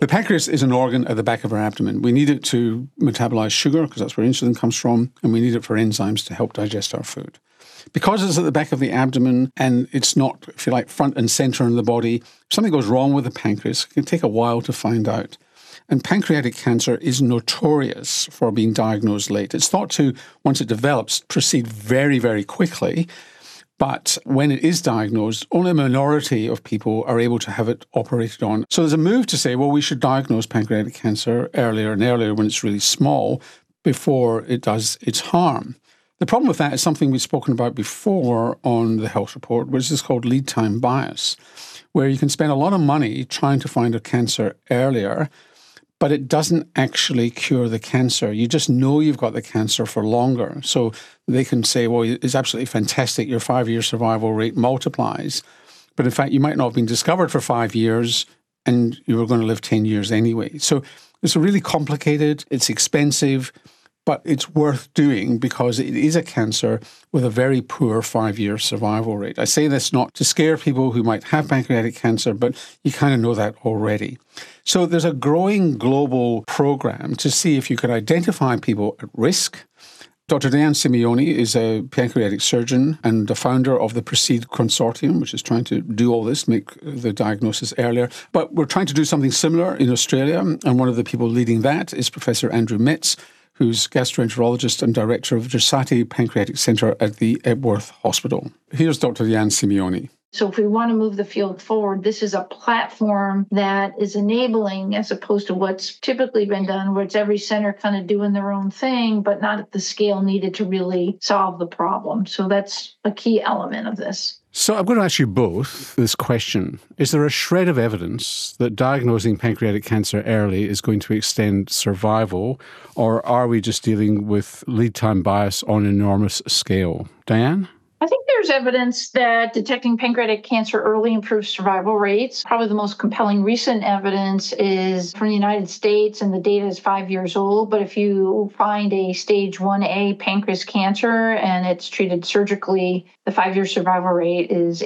The pancreas is an organ at the back of our abdomen. We need it to metabolize sugar because that's where insulin comes from, and we need it for enzymes to help digest our food. Because it's at the back of the abdomen and it's not, if you like, front and center in the body, if something goes wrong with the pancreas, it can take a while to find out. And pancreatic cancer is notorious for being diagnosed late. It's thought to, once it develops, proceed very, very quickly. But when it is diagnosed, only a minority of people are able to have it operated on. So there's a move to say, well, we should diagnose pancreatic cancer earlier and earlier when it's really small before it does its harm. The problem with that is something we've spoken about before on the Health Report, which is called lead time bias, where you can spend a lot of money trying to find a cancer earlier, but it doesn't actually cure the cancer. You just know you've got the cancer for longer. So they can say, well, it's absolutely fantastic, your 5-year survival rate multiplies. But in fact, you might not have been discovered for 5 years and you were going to live 10 years anyway. So it's really complicated, it's expensive, but it's worth doing because it is a cancer with a very poor 5-year survival rate. I say this not to scare people who might have pancreatic cancer, but you kind of know that already. So there's a growing global program to see if you could identify people at risk. Dr. Diane Simeoni is a pancreatic surgeon and the founder of the PROCEED Consortium, which is trying to do all this, make the diagnosis earlier. But we're trying to do something similar in Australia, and one of the people leading that is Professor Andrew Metz, who's gastroenterologist and director of Gersati Pancreatic Centre at the Epworth Hospital. Here's Dr. Diane Simeoni. So if we want to move the field forward, this is a platform that is enabling, as opposed to what's typically been done, where it's every center kind of doing their own thing, but not at the scale needed to really solve the problem. So that's a key element of this. So I'm going to ask you both this question. Is there a shred of evidence that diagnosing pancreatic cancer early is going to extend survival, or are we just dealing with lead time bias on an enormous scale? Diane? I think there's evidence that detecting pancreatic cancer early improves survival rates. Probably the most compelling recent evidence is from the United States, and the data is 5 years old. But if you find a stage 1A pancreas cancer and it's treated surgically, the 5-year survival rate is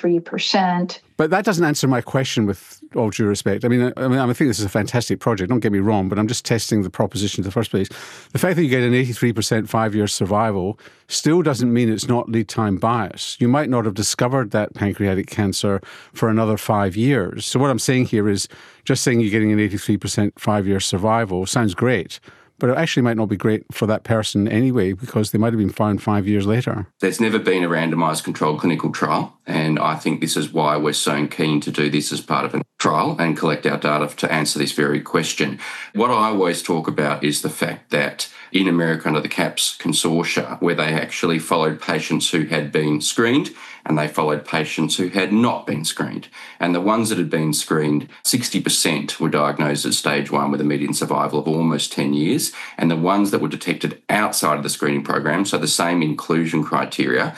83%. But that doesn't answer my question, with all due respect. I think this is a fantastic project, don't get me wrong, but I'm just testing the proposition in the first place. The fact that you get an 83% 5-year survival still doesn't mean it's not lead time bias. You might not have discovered that pancreatic cancer for another 5 years. So what I'm saying here is, just saying you're getting an 83% 5-year survival sounds great, but it actually might not be great for that person anyway, because they might have been found 5 years later. There's never been a randomised controlled clinical trial, and I think this is why we're so keen to do this as part of a trial and collect our data to answer this very question. What I always talk about is the fact that in America under the CAPS consortia, where they actually followed patients who had been screened and they followed patients who had not been screened. And the ones that had been screened, 60% were diagnosed at stage 1 with a median survival of almost 10 years. And the ones that were detected outside of the screening program, so the same inclusion criteria,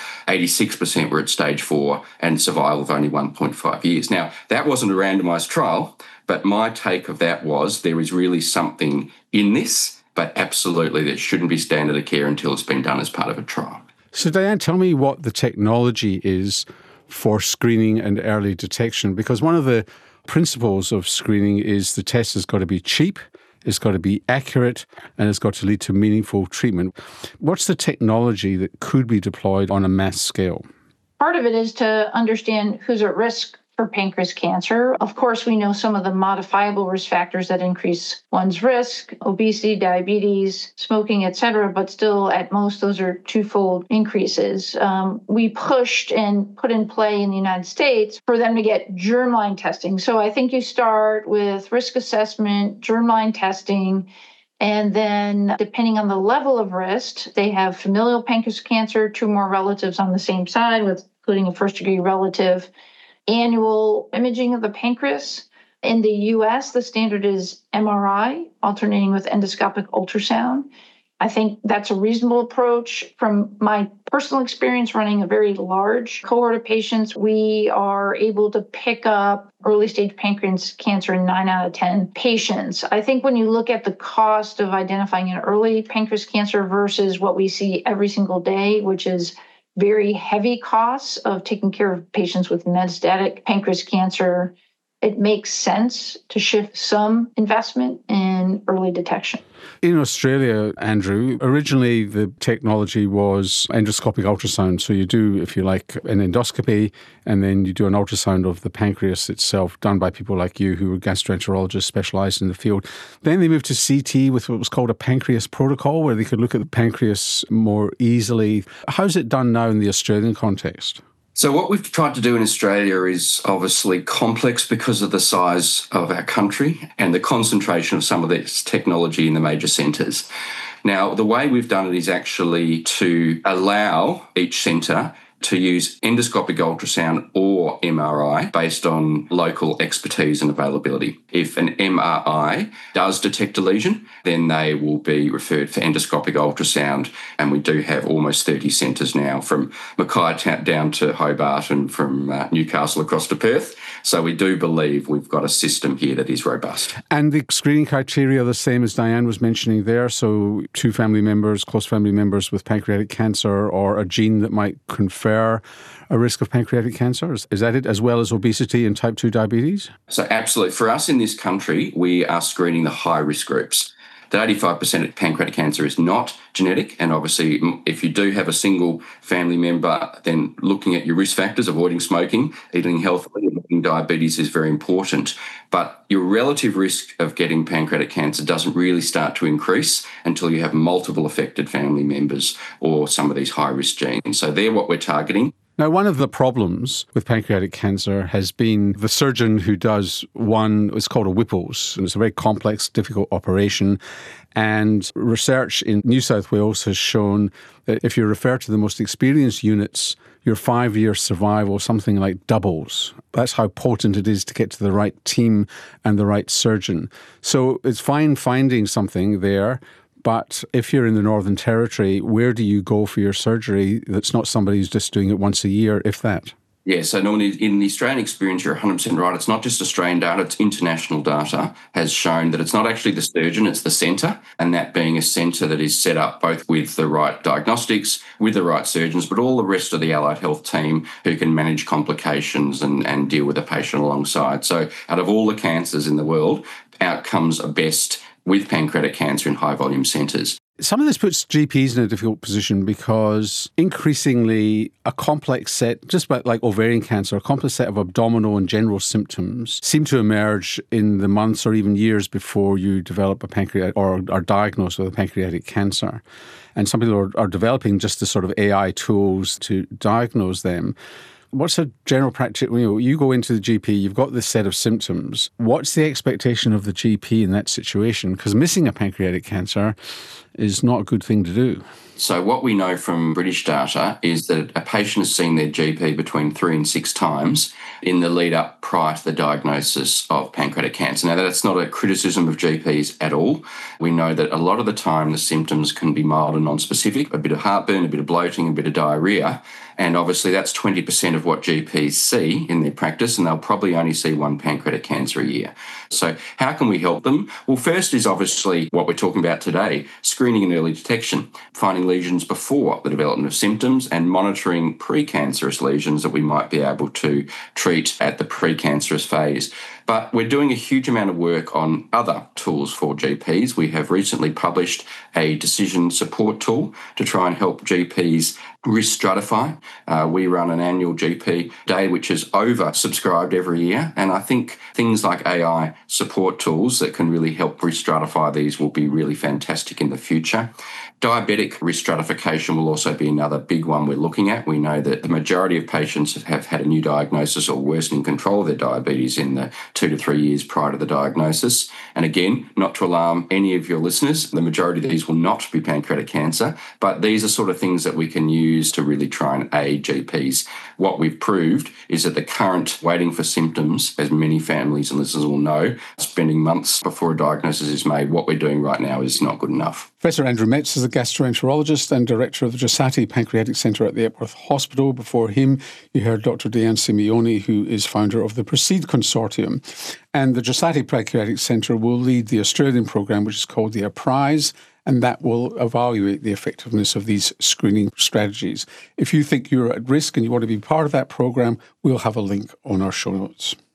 86% were at stage 4 and survival of only 1.5 years. Now, that wasn't a randomised trial, but my take of that was there is really something in this, but absolutely that shouldn't be standard of care until it's been done as part of a trial. So Diane, tell me what the technology is for screening and early detection, because one of the principles of screening is the test has got to be cheap, it's got to be accurate, and it's got to lead to meaningful treatment. What's the technology that could be deployed on a mass scale? Part of it is to understand who's at risk for pancreas cancer. Of course, we know some of the modifiable risk factors that increase one's risk: obesity, diabetes, smoking, etc. But still, at most, those are twofold increases. We pushed and put in play in the United States for them to get germline testing. So I think you start with risk assessment, germline testing, and then depending on the level of risk, they have familial pancreas cancer, 2 more relatives on the same side, including a first-degree relative. Annual imaging of the pancreas. In the US, the standard is MRI, alternating with endoscopic ultrasound. I think that's a reasonable approach. From my personal experience running a very large cohort of patients, we are able to pick up early stage pancreas cancer in 9 out of 10 patients. I think when you look at the cost of identifying an early pancreas cancer versus what we see every single day, which is very heavy costs of taking care of patients with metastatic pancreas cancer, it makes sense to shift some investment in early detection. In Australia, Andrew, originally the technology was endoscopic ultrasound. So you do, if you like, an endoscopy and then you do an ultrasound of the pancreas itself, done by people like you who were gastroenterologists specialised in the field. Then they moved to CT with what was called a pancreas protocol, where they could look at the pancreas more easily. How's it done now in the Australian context? So what we've tried to do in Australia is obviously complex because of the size of our country and the concentration of some of this technology in the major centres. Now, the way we've done it is actually to allow each centre to use endoscopic ultrasound or MRI based on local expertise and availability. If an MRI does detect a lesion, then they will be referred for endoscopic ultrasound, and we do have almost 30 centres now, from Mackay down to Hobart and from Newcastle across to Perth. So we do believe we've got a system here that is robust. And the screening criteria are the same as Diane was mentioning there, so 2 family members, close family members with pancreatic cancer, or a gene that might confer a risk of pancreatic cancer? Is that it, as well as obesity and type 2 diabetes? So absolutely. For us in this country, we are screening the high-risk groups. That 85% of pancreatic cancer is not genetic, and obviously if you do have a single family member, then looking at your risk factors, avoiding smoking, eating healthily, and avoiding diabetes is very important. But your relative risk of getting pancreatic cancer doesn't really start to increase until you have multiple affected family members or some of these high-risk genes. So they're what we're targeting. Now, one of the problems with pancreatic cancer has been the surgeon who does one, it's called a Whipples, and it's a very complex, difficult operation. And research in New South Wales has shown that if you refer to the most experienced units, your 5-year survival something like doubles. That's how potent it is to get to the right team and the right surgeon. So it's fine finding something there, but if you're in the Northern Territory, where do you go for your surgery that's not somebody who's just doing it once a year, if that? Yeah, so normally in the Australian experience, you're 100% right. It's not just Australian data, it's international data has shown that it's not actually the surgeon, it's the centre, and that being a centre that is set up both with the right diagnostics, with the right surgeons, but all the rest of the allied health team who can manage complications and deal with the patient alongside. So out of all the cancers in the world, outcomes are best with pancreatic cancer in high-volume centres. Some of this puts GPs in a difficult position because increasingly a complex set, just about like ovarian cancer, a complex set of abdominal and general symptoms seem to emerge in the months or even years before you develop a pancreatic or are diagnosed with a pancreatic cancer. And some people are developing just the sort of AI tools to diagnose them. What's a general practice? You go into the GP, you've got this set of symptoms. What's the expectation of the GP in that situation? Because missing a pancreatic cancer is not a good thing to do. So what we know from British data is that a patient has seen their GP between 3 and 6 times in the lead up prior to the diagnosis of pancreatic cancer. Now, that's not a criticism of GPs at all. We know that a lot of the time the symptoms can be mild and non-specific, a bit of heartburn, a bit of bloating, a bit of diarrhoea. And obviously that's 20% of what GPs see in their practice, and they'll probably only see 1 pancreatic cancer a year. So how can we help them? Well, first is obviously what we're talking about today, screening and early detection, finding lesions before the development of symptoms and monitoring precancerous lesions that we might be able to treat at the precancerous phase. But we're doing a huge amount of work on other tools for GPs. We have recently published a decision support tool to try and help GPs risk stratify. We run an annual GP day which is oversubscribed every year, and I think things like AI support tools that can really help risk stratify these will be really fantastic in the future. Diabetic risk stratification will also be another big one we're looking at. We know that the majority of patients have had a new diagnosis or worsening control of their diabetes in the 2 to 3 years prior to the diagnosis. And again, not to alarm any of your listeners, the majority of these will not be pancreatic cancer, but these are sort of things that we can use to really try and aid GPs. What we've proved is that the current waiting for symptoms, as many families and listeners will know, spending months before a diagnosis is made, what we're doing right now is not good enough. Professor Andrew Metz is a gastroenterologist and director of the Giussatti Pancreatic Centre at the Epworth Hospital. Before him, you heard Dr. Diane Simeoni, who is founder of the PROCEED Consortium. And the Giussatti Pancreatic Centre will lead the Australian programme, which is called the APPRISE, and that will evaluate the effectiveness of these screening strategies. If you think you're at risk and you want to be part of that programme, we'll have a link on our show notes.